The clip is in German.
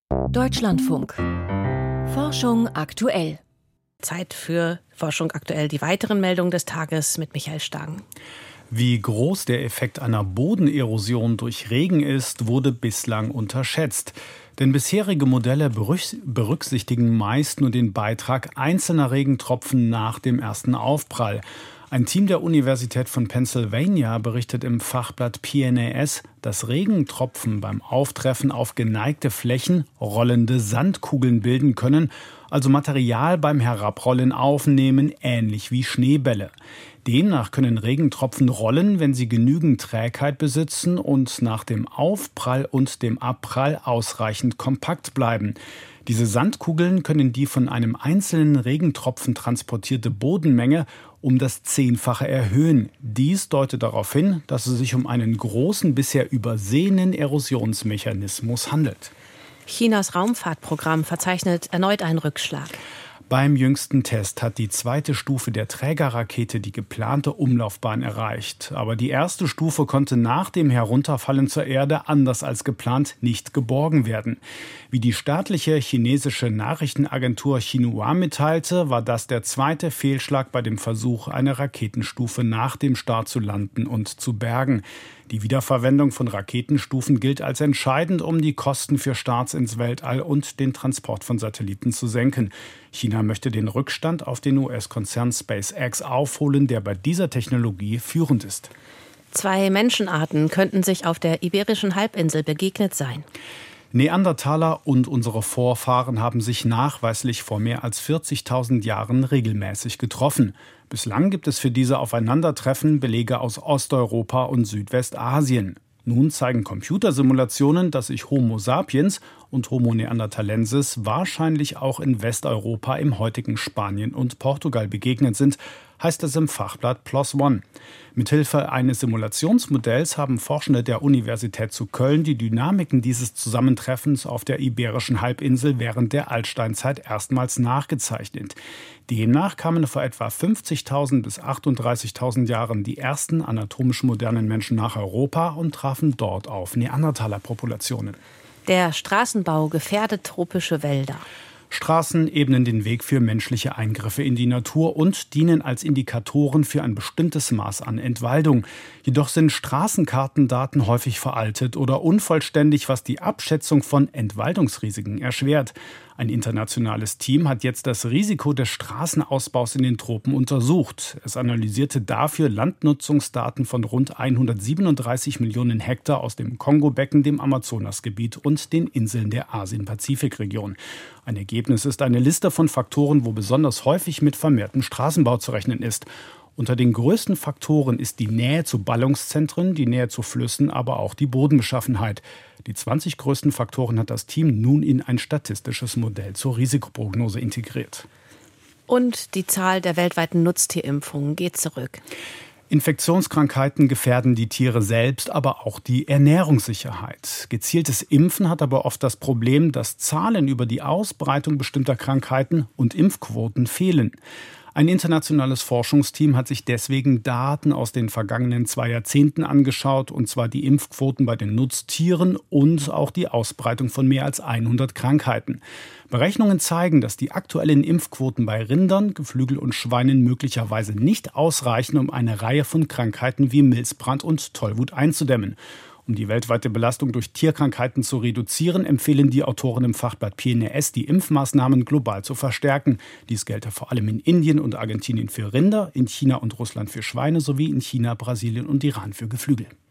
Deutschlandfunk. Forschung aktuell. Zeit für Forschung aktuell. Die weiteren Meldungen des Tages mit Michael Stang. Wie groß der Effekt einer Bodenerosion durch Regen ist, wurde bislang unterschätzt. Denn bisherige Modelle berücksichtigen meist nur den Beitrag einzelner Regentropfen nach dem ersten Aufprall. Ein Team der Universität von Pennsylvania berichtet im Fachblatt PNAS, dass Regentropfen beim Auftreffen auf geneigte Flächen rollende Sandkugeln bilden können, also Material beim Herabrollen aufnehmen, ähnlich wie Schneebälle. Demnach können Regentropfen rollen, wenn sie genügend Trägheit besitzen und nach dem Aufprall und dem Abprall ausreichend kompakt bleiben. Diese Sandkugeln können die von einem einzelnen Regentropfen transportierte Bodenmenge um das 10-fache erhöhen. Dies deutet darauf hin, dass es sich um einen großen, bisher übersehenen Erosionsmechanismus handelt. Chinas Raumfahrtprogramm verzeichnet erneut einen Rückschlag. Beim jüngsten Test hat die zweite Stufe der Trägerrakete die geplante Umlaufbahn erreicht. Aber die erste Stufe konnte nach dem Herunterfallen zur Erde anders als geplant nicht geborgen werden. Wie die staatliche chinesische Nachrichtenagentur Xinhua mitteilte, war das der zweite Fehlschlag bei dem Versuch, eine Raketenstufe nach dem Start zu landen und zu bergen. Die Wiederverwendung von Raketenstufen gilt als entscheidend, um die Kosten für Starts ins Weltall und den Transport von Satelliten zu senken. China möchte den Rückstand auf den US-Konzern SpaceX aufholen, der bei dieser Technologie führend ist. 2 Menschenarten könnten sich auf der Iberischen Halbinsel begegnet sein. Neandertaler und unsere Vorfahren haben sich nachweislich vor mehr als 40.000 Jahren regelmäßig getroffen. Bislang gibt es für diese Aufeinandertreffen Belege aus Osteuropa und Südwestasien. Nun zeigen Computersimulationen, dass sich Homo sapiens und Homo neanderthalensis wahrscheinlich auch in Westeuropa im heutigen Spanien und Portugal begegnet sind, heißt es im Fachblatt PLOS ONE. Mithilfe eines Simulationsmodells haben Forschende der Universität zu Köln die Dynamiken dieses Zusammentreffens auf der Iberischen Halbinsel während der Altsteinzeit erstmals nachgezeichnet. Demnach kamen vor etwa 50.000 bis 38.000 Jahren die ersten anatomisch modernen Menschen nach Europa und trafen dort auf Neandertaler-Populationen. Der Straßenbau gefährdet tropische Wälder. Straßen ebnen den Weg für menschliche Eingriffe in die Natur und dienen als Indikatoren für ein bestimmtes Maß an Entwaldung. Jedoch sind Straßenkartendaten häufig veraltet oder unvollständig, was die Abschätzung von Entwaldungsrisiken erschwert. Ein internationales Team hat jetzt das Risiko des Straßenausbaus in den Tropen untersucht. Es analysierte dafür Landnutzungsdaten von rund 137 Millionen Hektar aus dem Kongo-Becken, dem Amazonasgebiet und den Inseln der Asien-Pazifik-Region. Ein Ergebnis ist eine Liste von Faktoren, wo besonders häufig mit vermehrtem Straßenbau zu rechnen ist. Unter den größten Faktoren ist die Nähe zu Ballungszentren, die Nähe zu Flüssen, aber auch die Bodenbeschaffenheit. Die 20 größten Faktoren hat das Team nun in ein statistisches Modell zur Risikoprognose integriert. Und die Zahl der weltweiten Nutztierimpfungen geht zurück. Infektionskrankheiten gefährden die Tiere selbst, aber auch die Ernährungssicherheit. Gezieltes Impfen hat aber oft das Problem, dass Zahlen über die Ausbreitung bestimmter Krankheiten und Impfquoten fehlen. Ein internationales Forschungsteam hat sich deswegen Daten aus den vergangenen 2 Jahrzehnten angeschaut, und zwar die Impfquoten bei den Nutztieren und auch die Ausbreitung von mehr als 100 Krankheiten. Berechnungen zeigen, dass die aktuellen Impfquoten bei Rindern, Geflügel und Schweinen möglicherweise nicht ausreichen, um eine Reihe von Krankheiten wie Milzbrand und Tollwut einzudämmen. Um die weltweite Belastung durch Tierkrankheiten zu reduzieren, empfehlen die Autoren im Fachblatt PNAS, die Impfmaßnahmen global zu verstärken. Dies gelte vor allem in Indien und Argentinien für Rinder, in China und Russland für Schweine sowie in China, Brasilien und Iran für Geflügel.